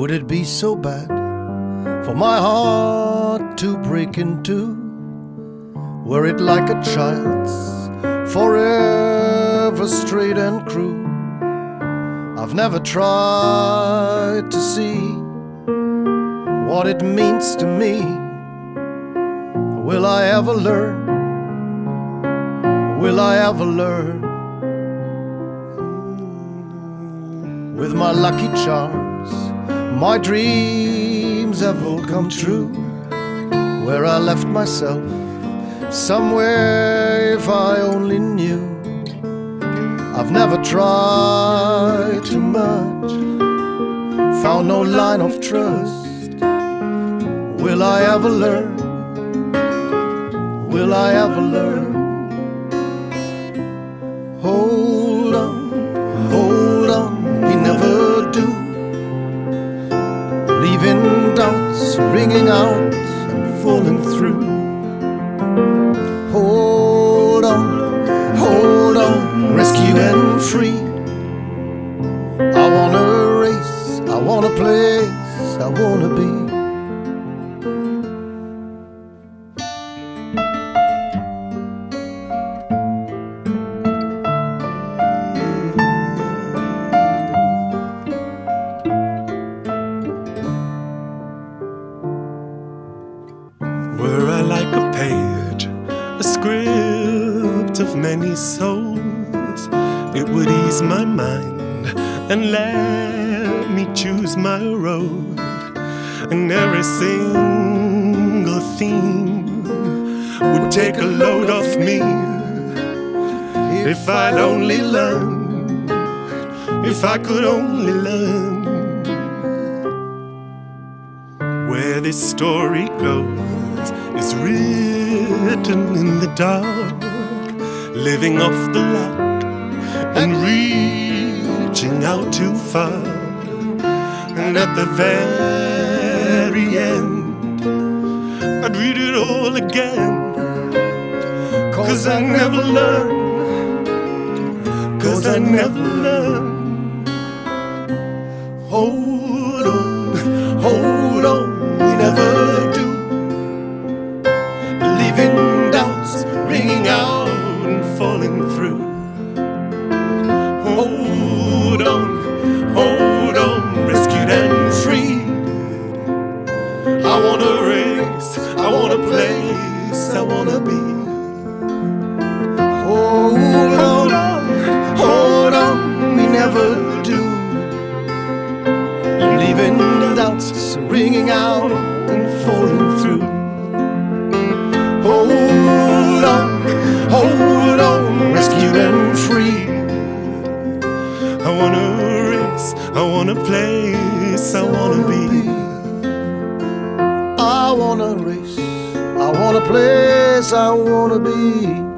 Would it be so bad for my heart to break in two? Were it like a child's, forever straight and cruel? I've never tried to see what it means to me. Will I ever learn? Will I ever learn? With my lucky charms, my dreams have all come true. Where I left myself, somewhere if I only knew. I've never tried too much, found no line of trust. Will I ever learn? Will I ever learn? Hold on, we never do. Leaving doubts ringing out and falling through. Hold on, rescue and free. I want a race, I want a place, I want to be. Were I like a page, a script of many souls, it would ease my mind and let me choose my road. And every single theme would take a load off me if I'd only learn, if I could only learn. Where this story goes is written in the dark, living off the lot and reaching out too far. And at the very end, I'd read it all again, 'cause I never learned, 'cause I never learned. Hold on, we never do. Leaving doubts ringing out and falling through. Hold on, rescued and free. I want a race, I want a place, I want to be. Hold on, we never do. Leaving doubts ringing out and falling through. Hold on, rescued and free. I want a race, I want a place, I want to be. I want a race, I want a place, I want to be.